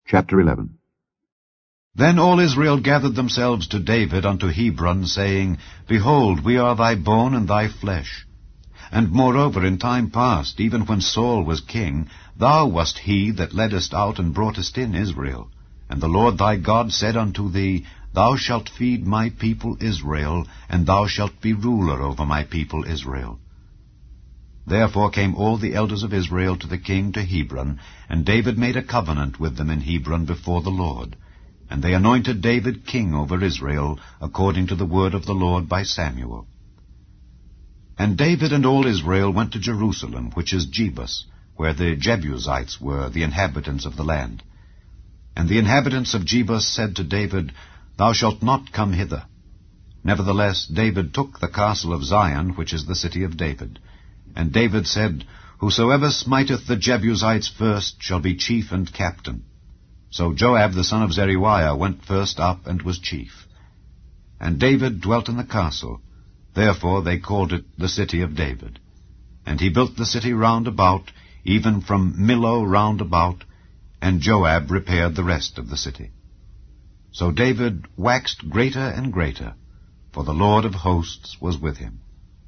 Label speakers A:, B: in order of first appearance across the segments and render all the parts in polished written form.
A: Chapter 11.
B: Then all Israel gathered themselves to David unto Hebron, saying, Behold, we are thy bone and thy flesh. And moreover, in time past, even when Saul was king, thou wast he that leddest out and broughtest in Israel. And the Lord thy God said unto thee, Thou shalt feed my people Israel, and thou shalt be ruler over my people Israel. Therefore came all the elders of Israel to the king to Hebron, and David made a covenant with them in Hebron before the Lord. And they anointed David king over Israel, according to the word of the Lord by Samuel. And David and all Israel went to Jerusalem, which is Jebus, where the Jebusites were, the inhabitants of the land. And the inhabitants of Jebus said to David, Thou shalt not come hither. Nevertheless David took the castle of Zion, which is the city of David. And David said, Whosoever smiteth the Jebusites first shall be chief and captain. So Joab the son of Zeruiah went first up and was chief. And David dwelt in the castle. Therefore they called it the city of David. And he built the city round about, even from Millo round about, and Joab repaired the rest of the city. So David waxed greater and greater, for the Lord of hosts was with him.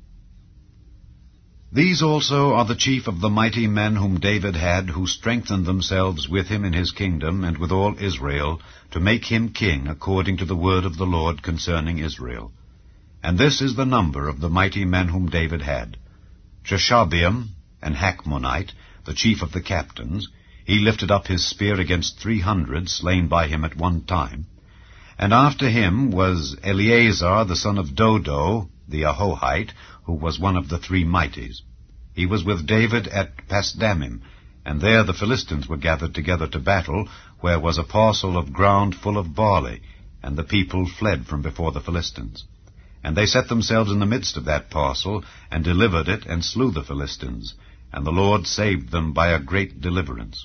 B: These also are the chief of the mighty men whom David had, who strengthened themselves with him in his kingdom and with all Israel, to make him king according to the word of the Lord concerning Israel. And this is the number of the mighty men whom David had. Jeshabeam, an Hachmonite, the chief of the captains, he lifted up his spear against 300 slain by him at one time. And after him was Eleazar the son of Dodo, the Ahohite, who was one of the three mighties. He was with David at Pasdamim, and there the Philistines were gathered together to battle, where was a parcel of ground full of barley, and the people fled from before the Philistines. And they set themselves in the midst of that parcel, and delivered it, and slew the Philistines, and the Lord saved them by a great deliverance.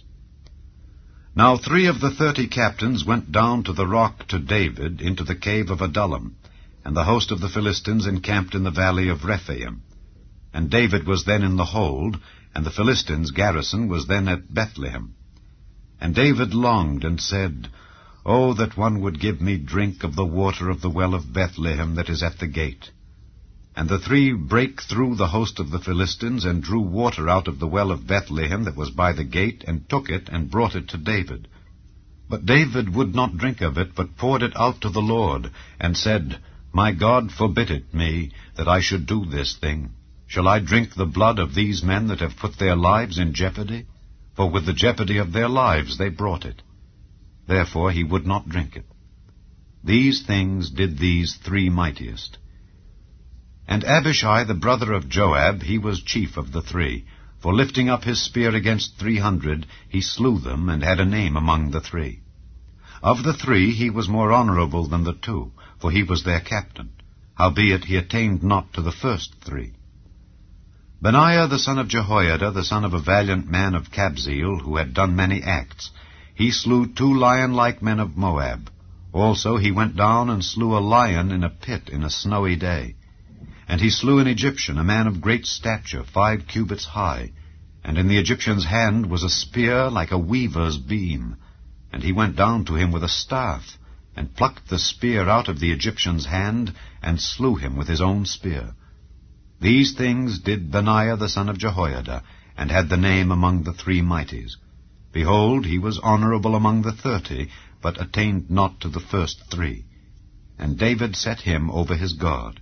B: Now 3 of the 30 captains went down to the rock to David into the cave of Adullam, and the host of the Philistines encamped in the valley of Rephaim. And David was then in the hold, and the Philistines' garrison was then at Bethlehem. And David longed and said, O that one would give me drink of the water of the well of Bethlehem that is at the gate. And the 3 brake through the host of the Philistines, and drew water out of the well of Bethlehem that was by the gate, and took it, and brought it to David. But David would not drink of it, but poured it out to the Lord, and said, My God forbid it me, that I should do this thing. Shall I drink the blood of these men that have put their lives in jeopardy? For with the jeopardy of their lives they brought it. Therefore he would not drink it. These things did these 3 mightiest. And Abishai the brother of Joab, he was chief of the 3, for lifting up his spear against 300, he slew them, and had a name among the 3. Of the 3 he was more honorable than the 2, for he was their captain. Howbeit he attained not to the first 3. Benaiah the son of Jehoiada, the son of a valiant man of Kabzeel, who had done many acts, he slew 2 lion-like men of Moab. Also he went down and slew a lion in a pit in a snowy day. And he slew an Egyptian, a man of great stature, 5 cubits high. And in the Egyptian's hand was a spear like a weaver's beam. And he went down to him with a staff, and plucked the spear out of the Egyptian's hand, and slew him with his own spear. These things did Benaiah the son of Jehoiada, and had the name among the 3 mighties. Behold, he was honorable among the 30, but attained not to the first 3. And David set him over his guard.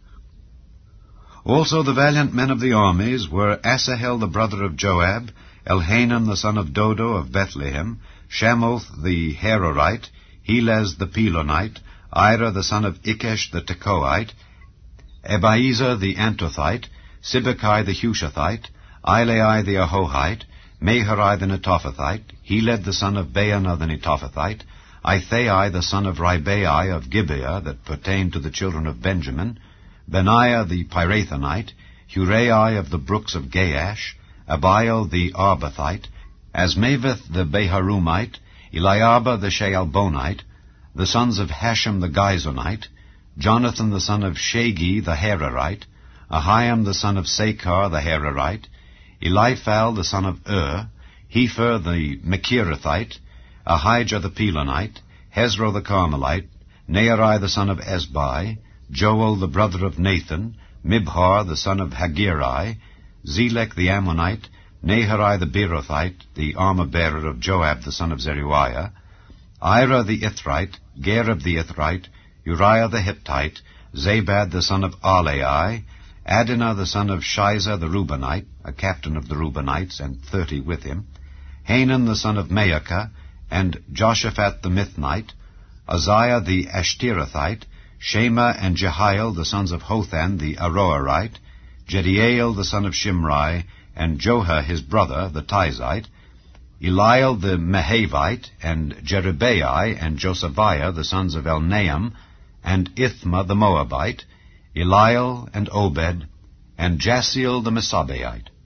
B: Also the valiant men of the armies were Asahel the brother of Joab, Elhanan the son of Dodo of Bethlehem, Shamoth the Hararite, Helez the Pelonite, Ira the son of Ikesh the Tekoite, Ebiezer the Antothite, Sibbecai the Hushathite, Ilai the Ahohite, Meharai the Netophathite, Heled the son of Baanah the Netophathite, Ithai the son of Ribai of Gibeah, that pertained to the children of Benjamin, Benaiah the Pirathonite, Hurai of the brooks of Gaash, Abiel the Arbathite, Asmaveth the Beharumite, Eliab the Shaalbonite, the sons of Hashem the Gizonite, Jonathan the son of Shagi the Hararite, Ahiam the son of Sakar the Hararite, Eliphal the son of Hefer the Mechirathite, Ahijah the Pelonite, Hezro the Carmelite, Neari the son of Ezbai, Joel the brother of Nathan, Mibhar the son of Hagiri, Zelek the Ammonite, Nahari the Beerothite, the armor-bearer of Joab the son of Zeruiah, Ira the Ithrite, Gareb the Ithrite, Uriah the Hittite, Zabad the son of Arlai, Adinah the son of Shiza the Reubenite, a captain of the Reubenites, and 30 with him, Hanan the son of Maacah, and Joshaphat the Mithnite, Uzziah the Ashterathite, Shema and Jehiel the sons of Hothan the Aroerite, Jediael the son of Shimri, and Joha his brother the Tizite, Eliel the Mahavite, and Jerubbaal and Josephiah the sons of Elnaam, and Ithma the Moabite, Eliel and Obed, and Jasiel the Mesabeite.